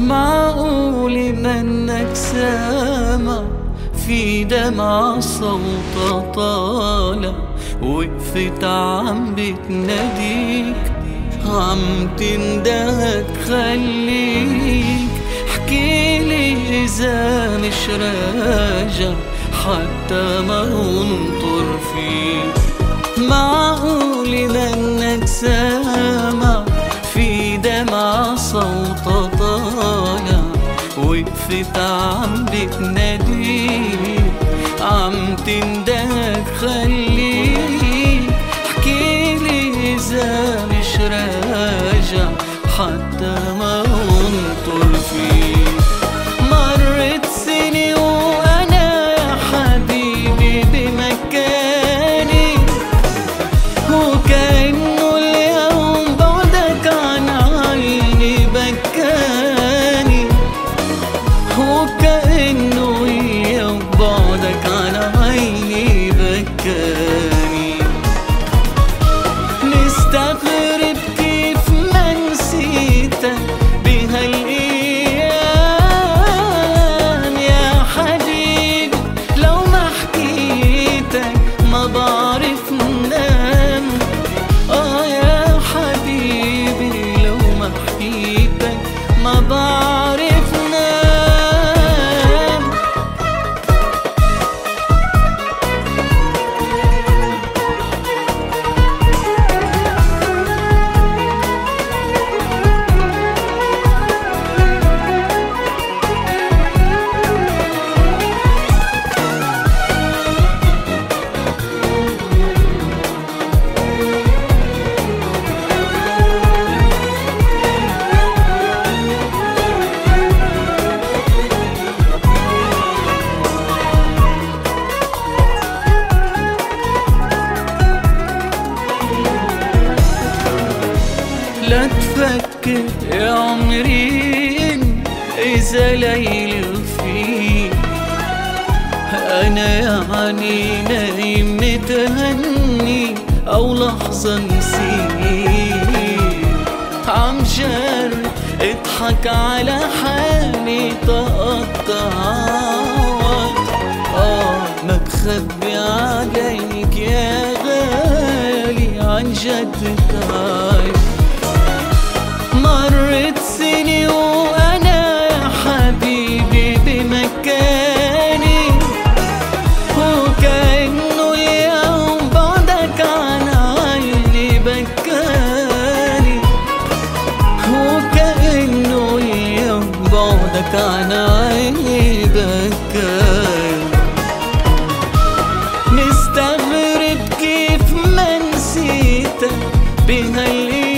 معقول منك سامع في دمع صوت طالع، وقفت عم بتناديك، عم تندهك خليك، احكيلي إذا مش راجع حتى ما انطر فيك. معقول منك سامع في دمع صوت طالع، وقفت عم بتناديك، عم تندهك خليك، احكيلي إذا مش راجع حتى ما انطر فيك. مرت سنة وأنا يا حبيبي بمكاني، وكأنه اليوم بعدك عن عيني بكاني، وكأنه اليوم بعدك عن عيني بكاني. نستغرب كيف ما نسيتك بهالأيام يا حبيبي، لو ما حكيتك ما بعرف نام. يا حبيبي لو ما حكيتك ما بعرف نام. لا تفكر يا عمري إذا ليل فيه أنا يعني نايم متهني أو لحظة نسيت. عم جرب اضحك على حالي تقطع ما بخبي عليك يا غالي عن جد تعب. مرت سنة وأنا يا حبيبي بمكاني، وكأنه اليوم بعدك عن عيني بكاني، وكأنه اليوم بعدك عن عيني بكاني. مستغرب كيف ما نسيتك بهالأيام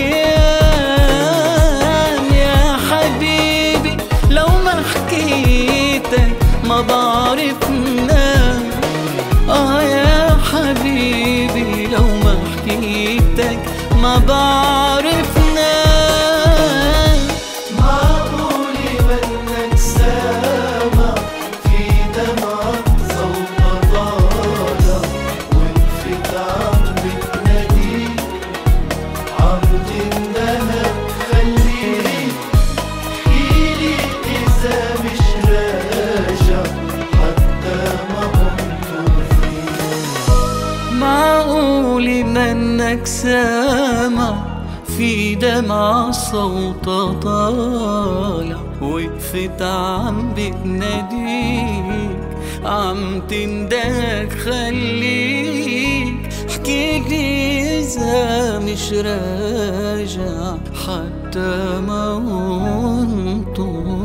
يا حبيبي، لو ما حكيتك ما بعرف نام. يا حبيبي لو ما حكيتك ما بعرف نام. معقول منك سامع في دمع صوت طالع، وقفت عم بتناديك، عم تندهك خليك، احكيلي إذا مش راجع حتى ما انطر فيك. معقول منك سامع في دمع صوت طالع، وقفت عم بتناديك، عم تندهك خليك، احكيلي إذا مش راجع حتى ما انطر